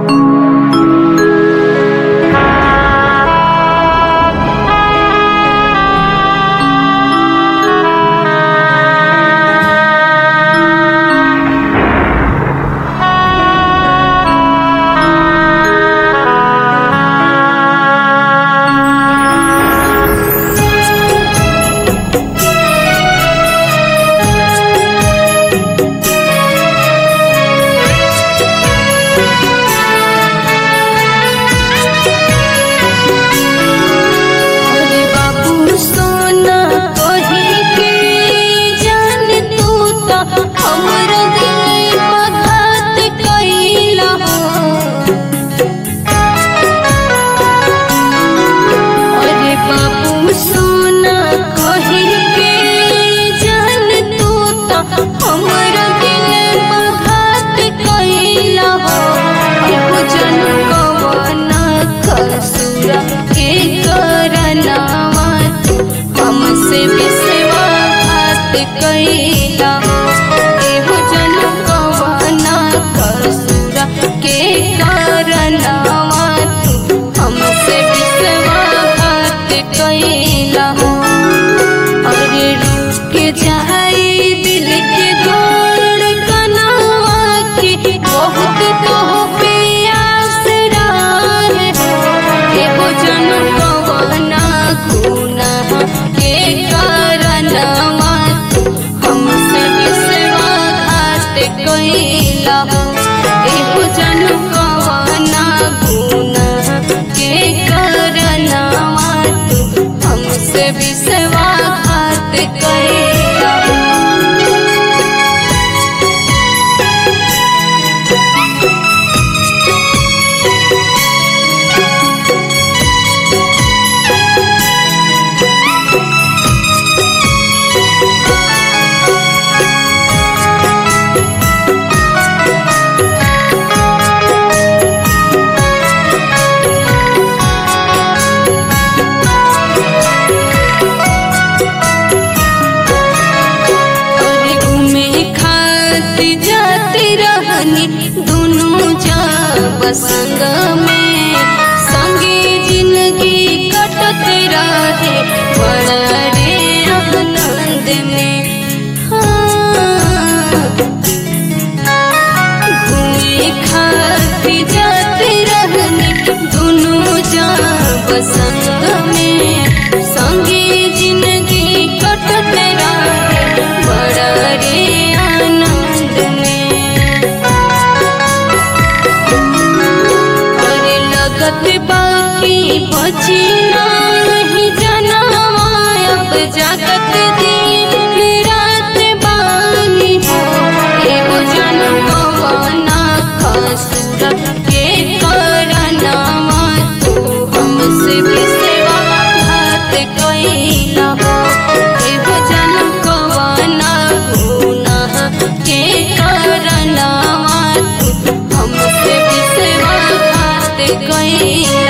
संग में संगे जिंदगी कटत रहे बड़ा रे आनंद में। घूमे खाती जाते रहने दोनों जब संग में संगे जिंदगी कटत रहे बड़ा रे आनंद में। बाकी बची नहीं जनवा अब जगत दिन रात बानी हो एगो जनवा ना खसुर के करनवा तू हमसे विश्वासघात कइला हो एगो जनवा ना गुनाह के करनवा तू हमसे विश्वासघात कइला।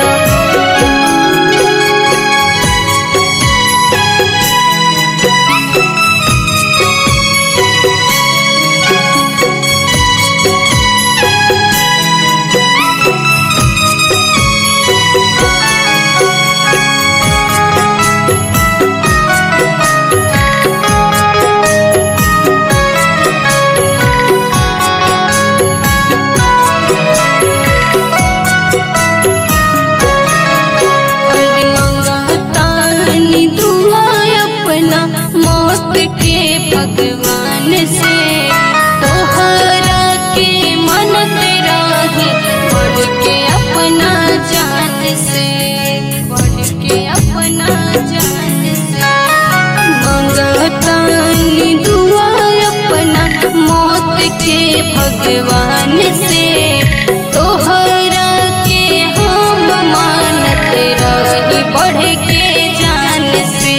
भगवान से तोहरा के मन तेरा है बढ़ के अपना जान से बढ़ के अपना जान से मंगतानी दुआ अपना मौत के भगवान से तोहरा के हम मानत रही बढ़ के जान से।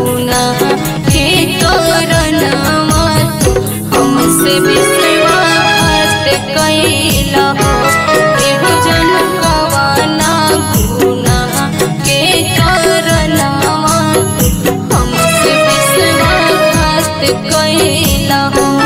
हमसे विश्वास कैला हो।